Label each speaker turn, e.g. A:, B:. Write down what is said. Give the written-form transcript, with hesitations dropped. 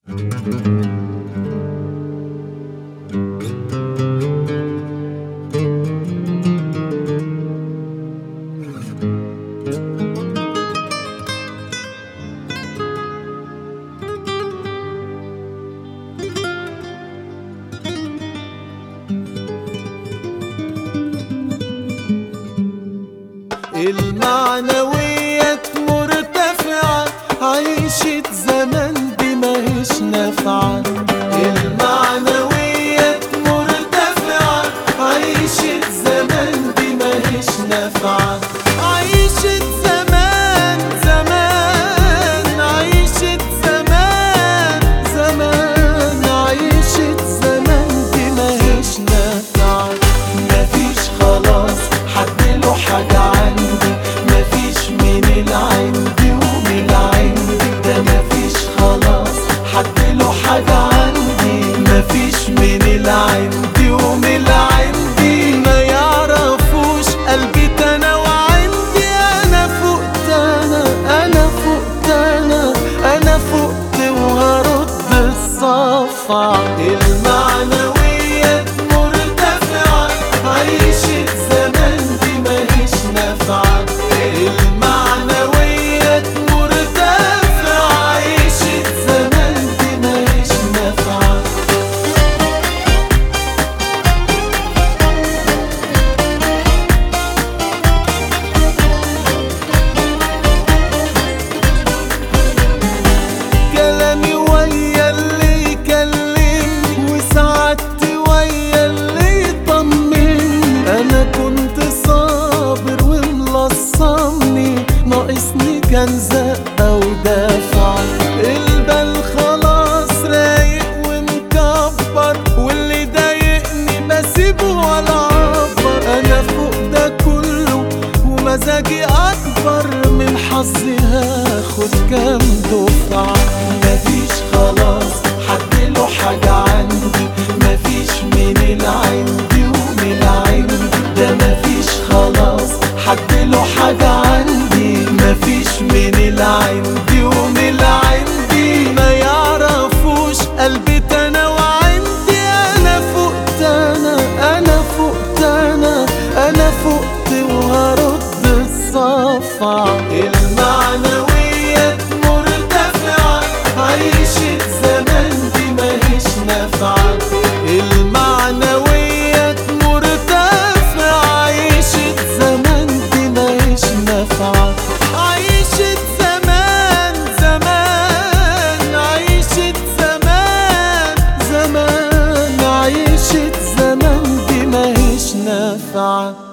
A: المعنويات مرتفعة، عيشة زمان دي ماهيش نافعة. المعنويات مرتفعة، عيشة زمان دي ماهيش نافعة. عيشة زمان زمان، عيشة زمان زمان، عيشة زمان دي ماهيش نافعة. مفيش خلاص حد له حاجة عندي، مفيش من العندي ومن العندي، ده مفيش خلاص حد له حاجة عندي، مفيش من العندي ومن العندي. ما يعرفوش قلبي انا وعندي، انا فقت انا فقت انا فقت وهرد الصفع. المعنويات مرتفعة، عيشة زمان دي ماهيش نافعة. المعنويات مرتفعة، عيشة زمان دي ماهيش نافعة. كلامي ويا اللي يكلمني، وسعادتي ويا اللي يطمني. انا كنت صابر وملصمني، ناقصني كان زقة ودافع. البال خلاص رايق ومكبر، واللي ضايقني بسيبه ولا عبر. انا فوق ده كله ومزاجي اكبر، من حظي هاخد كام دفعة. مفيش خلاص حد له حاجة عندي، مفيش من العندي ومن العندي، ده مفيش خلاص حد له حاجة عندي، مفيش من العندي ومن العندي. ما يعرفوش قلبي انا وعندي، انا فقت انا فقت انا فقت وهرد الصفع. المعنويات مرتفعة، عيشة زمان دي ماهيش نافعة. المعنويات مرتفعة، عيشة زمان دي ماهيش نافعة. عيشة زمان زمان، عيشة زمان زمان، عيشة زمان دي ماهيش نافعة.